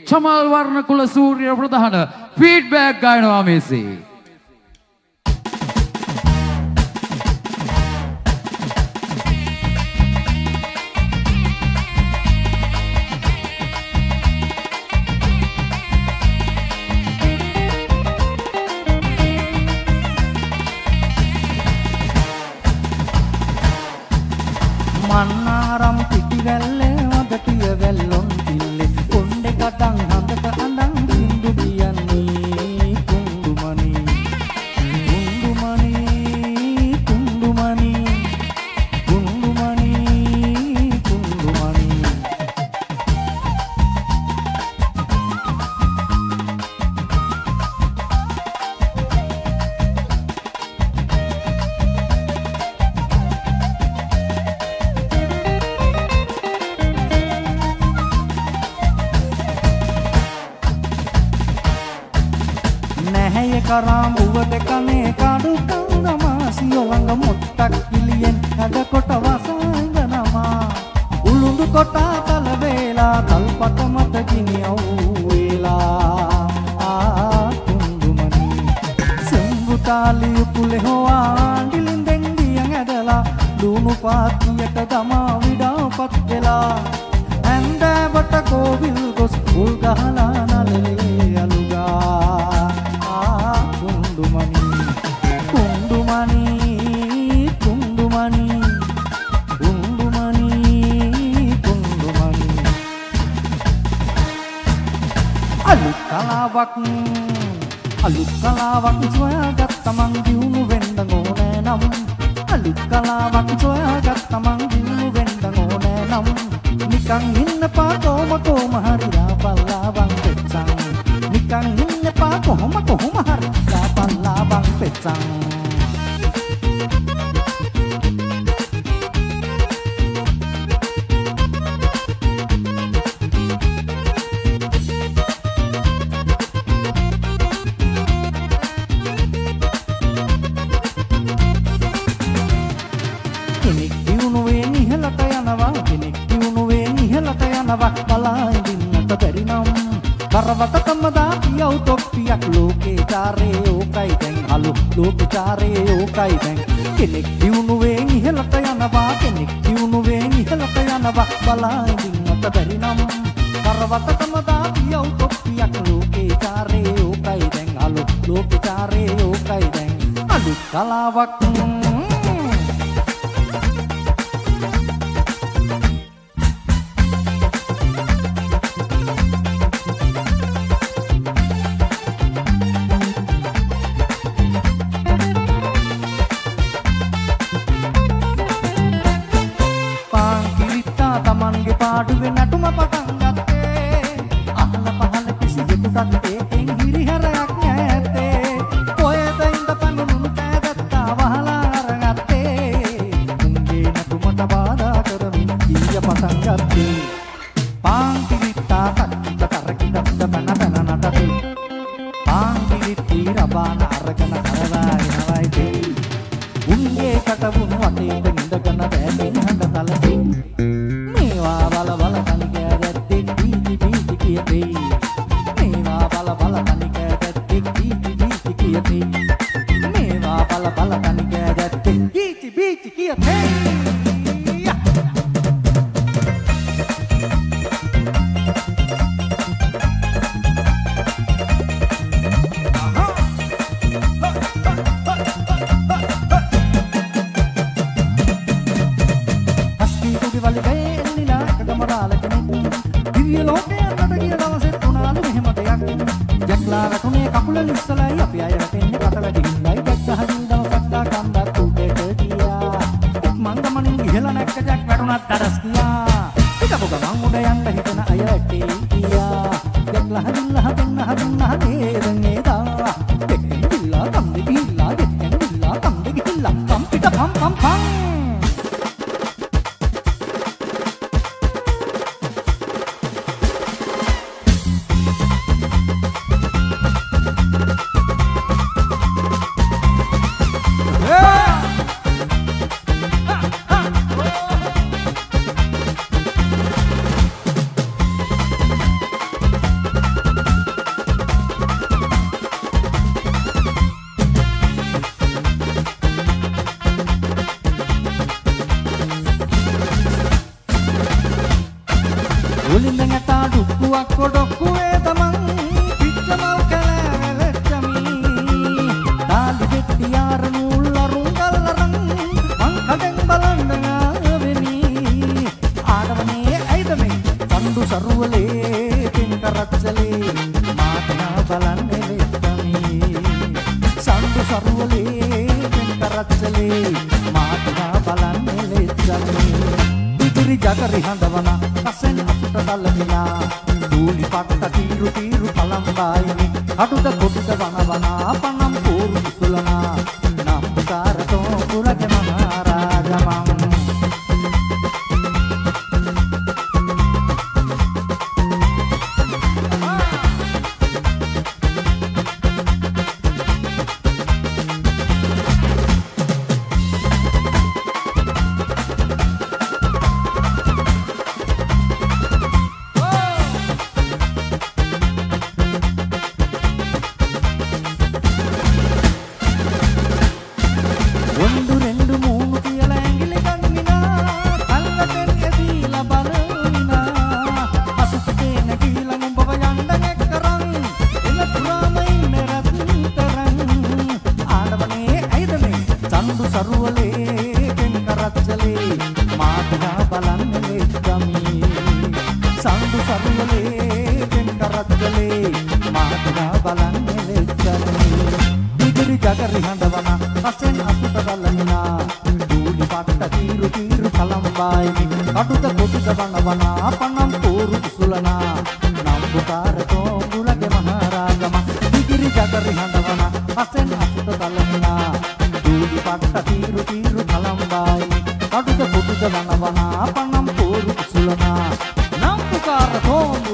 චමල් වර්ණකුල සූර්ය ප්‍රධාන ෆීඩ්බැක් ගන්නවා මෙසේ. මන්නාරම් පිටිවැල්ලේ වදටිය වැල්ලොන් තිල්ලේ කොණ්ඩේ කඩන් හඳට අඳන් බින්දු කියන්නේ කුණ්ඩුමණි කුණ්ඩුමණි කුණ්ඩුමණි කුණ්ඩුමණි කුණ්ඩුමණි නැහැය කරාම් උවද කනේ කඩු කවුරමාසිය ළඟ මොට්ටක් කිලියෙන් හැඩ කොට වසංගනමා උළුඳු කොට තල වේලා තල්පත මත ගිනියව් වේලා කුණ්ඩුමණි සෙම්බුතාලි උකුලේ හොවා ආඬිලින් දෙන්ඩියන් ඇදලා ලුණු පාත්තියට දමා විඩාපත් වෙලා ඇන්දෑවට කෝවිල් ගොස් උල් ගහලා නලලේ අලුගා කුණ්ඩුමණි කුණ්ඩුමණි කුණ්ඩුමණි කුණ්ඩුමණි කුණ්ඩුමණි අලුත් කලාවක් සොයාගත්ත මං දියුණු වෙන්න ඕනේ නම් අලුත් කලාවක් සොයාගත්ත මං දියුණු වෙන්න ඕනේ නම් නිකන් ඉන්නපා කොහොම හරිලා බල්ලාවන් පෙච්චන් නිකන් ඉන්නපා කොහොම හරිලා බල්ලාවන් පෙච්චන් කෙනෙක් දිනුවේ නිහලට යනවා කෙනෙක් දිනුවේ නිහලට යනවා බලා ඉඳින්නට බැරි නම් කරවත කම්මදා පියව් තොප්පියක් ලෝකේ චාරේ ඕකයි දැන් අලු ලෝකේ චාරේ ඕකයි දැන් කෙනෙක් දිනුවේ නිහලට යනවා කෙනෙක් දිනුවේ නිහලට යනවා බලා ඉඳින්නට බැරි නම් කරවත කම්මදා පියව් තොප්පියක් ලෝකේ චාරේ ඕකයි දැන් අලු ලෝකේ චාරේ ඕකයි දැන් අලුත් කලාවක් තමන්ගේ පාඩුවේ නටුම පටන් ගත්තේ අහල පහල කිසියෙකුටත් ඒකෙන් හිරිහැරයක් නැත්තේ කොහෙද ඉඳ පනුණු කෑදත්තා වහලා අරගත්තේ උන්ගේ නටුමට බාධා කරමින් කීය පටන් ගත්තේ පාංකිරිත්තා තක්කිට කරකිටත් බන නටතේ පාංකිරිත්ති රබාන අරගෙන කරලා එනවයි උන්ගේ කටවුණු වටේට නිඳගෙන බෑමින් හඳ තලදී මේවා බල බල තනි කෑගත්තේ කීටි කීටි කියතේ මේවා බල බල තනි කෑගත්තේ කීටි කීටි කියතේ මේවා බල බල තනි කෑගත්තේ කීටි කීටි කියතේ කකුල ලිස්සලයි අපි අය රටෙන්නේ කට වැඩිහිඳයි දැක්කහදින් දවසක් දා කන්දක් උඩට ගියා මංගමනින් ගිහලා නැක්ක ජක් වැටුණත් තරස් ගියා පිටපො ගමන් උඩ යන්න හිතන අය ඇටේ ගියා දැක්ලහදින් ලහදින් නේදන් නේදා දෙක්කෙන් ගිල්ලා කම්දි ගිල්ලා දෙක්කෙන් ගිල්ලා කම්දි ගිල්ලා කම් පිට පම් පම් පම් කොඩොක්කුවේ තමන් පිච්චමල් කැලෑවෙලෙච්චමි දාලි දෙට්ටියාර නූල් අරුන් ගල්ලරන් මං කඩෙන් බලන්න ආවෙමි ආඩවනේ ඇයිද මේ පණ්ඩු සරුවලේ පින් කරච්චලේ මාතනා බලන්න වෙච්චමි සම්දු සරුවලේ පින් කරච්චලේ මාතනා බලන්න වෙච්චමි ඉදිරි ජගරි හඳවන කසෙන් අපට දල්ලමිනා දූලි පට්ට තීරු තීරු පලම්බායිනි අඩුද කොටුද වනවනා පනම් පෝරු සුලනා නම්කාරතෝ පුරගේ මහරජමං ජගරි හඳවන රසෙන් අසුත දල්ලමිනා දූලි පට්ට තීරු තීරු කලම්බායිනි අඩුත කොටුද වනවනා පනම් පෝරු සුලනා නම්බුකාරතෝ මුලගේ මහරාගම ඉදිරි ජගරි හඳවන රසෙන් අසුත දල්ලමිනා දූලි පට්ට තීරු තීරු කලම්බායිනි අඩුත කොටුද වනවනා පනම් පෝරු සුලනා නම්බුකාරතෝ